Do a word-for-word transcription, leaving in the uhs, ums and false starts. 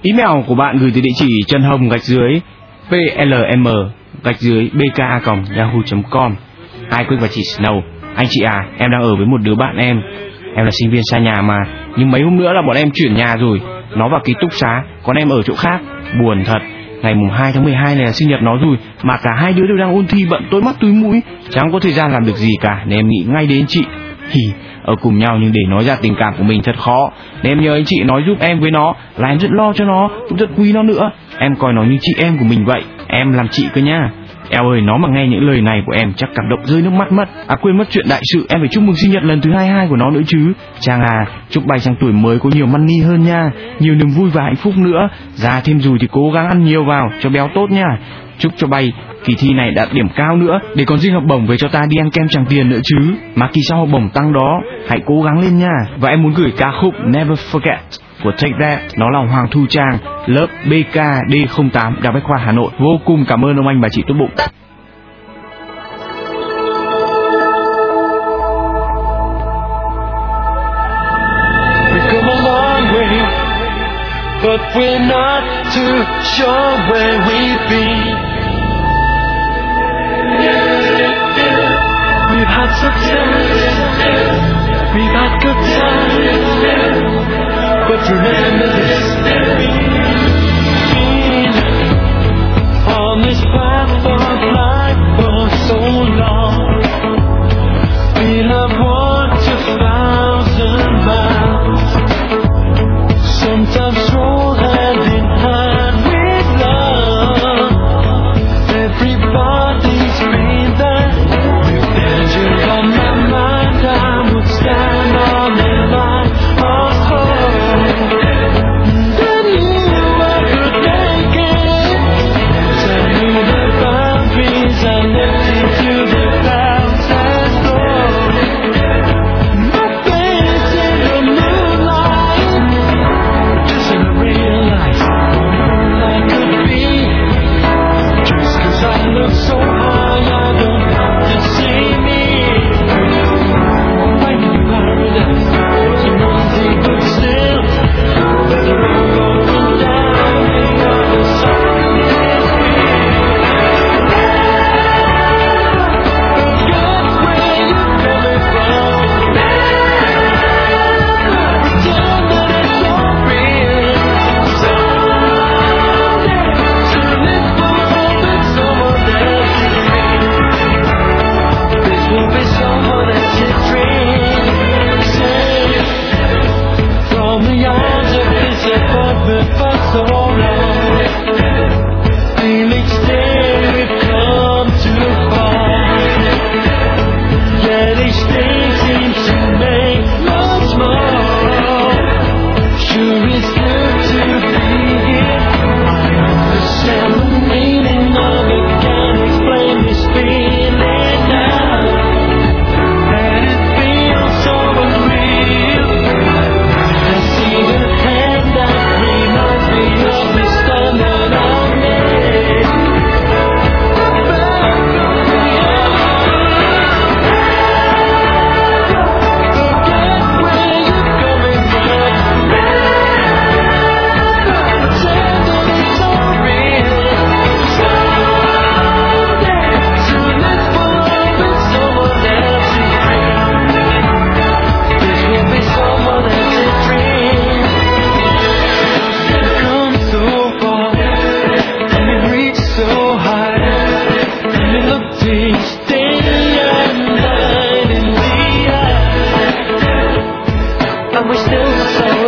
Email của bạn gửi từ địa chỉ chân hồng gạch dưới plm gạch dưới bka còng yahoo chấm com. Ai quick và chị Snow. Anh chị à, em đang ở với một đứa bạn em. Em là sinh viên xa nhà mà, nhưng mấy hôm nữa là bọn em chuyển nhà rồi. Nó vào ký túc xá, còn em ở chỗ khác. Buồn thật. Ngày mùng hai tháng mười hai này là sinh nhật nó rồi, mà cả hai đứa đều đang ôn thi bận tối mắt túi mũi, chẳng có thời gian làm được gì cả, nên em nghĩ ngay đến chị. Hì, ở cùng nhau nhưng để nói ra tình cảm của mình thật khó, nên em nhờ anh chị nói giúp em với nó, là em rất lo cho nó, cũng rất quý nó nữa. Em coi nó như chị em của mình vậy, em làm chị cơ nha. Eo ơi, nó mà nghe những lời này của em chắc cảm động rơi nước mắt mất. À quên mất chuyện đại sự, em phải chúc mừng sinh nhật lần thứ hai mươi hai của nó nữa chứ. Chàng à, chúc bay sang tuổi mới có nhiều money hơn nha, nhiều niềm vui và hạnh phúc nữa. Già thêm rồi thì cố gắng ăn nhiều vào cho béo tốt nha. Chúc cho bay kỳ thi này đạt điểm cao nữa, để còn riêng học bổng về cho ta đi ăn kem Tràng Tiền nữa chứ. Mà kỳ sau học bổng tăng đó, hãy cố gắng lên nha. Và em muốn gửi ca khúc Never Forget của Take That, nó là Hoàng Thu Trang, lớp bê ca đê không tám, Đại Bách Khoa Hà Nội. Vô cùng cảm ơn ông anh bà chị tốt bụng. But we're not too sure where we've been. We've had success, we've had good times, but remember this, been on this path of life for so long. We have walked a thousand miles, sometimes stroll hand in hand with love. Everybody's been there. With danger on my mind, I would stand on the line of hope. And I knew I could make it. Tell me the boundaries I left into the clouds as though my face in the moonlight. Just in realize all I could be. Just 'cause I look so high, I don't have to see me. When in paradise, wasn't easy, but still, better off going down the other side. Forget where you're coming from. Pretend that it's all real. To live for hope in someone else's dream. This will be someone else's dream. Safe from the arms of disappointment for so long. Feel each day we've come too far. Yet each day seems to make much more. Sure it's good to be here. I understand the meaning of it, can't explain this feeling now. And it feels so unreal. I see the hand that reminds me of the stand that I made. Back on the Forget where you're coming from. Pretend that it's all real. To live for hope in someone else's dream. This will be someone else's dream. We've come so far, and we've reached so high, and we look each day and night in the eye, and we're still the same.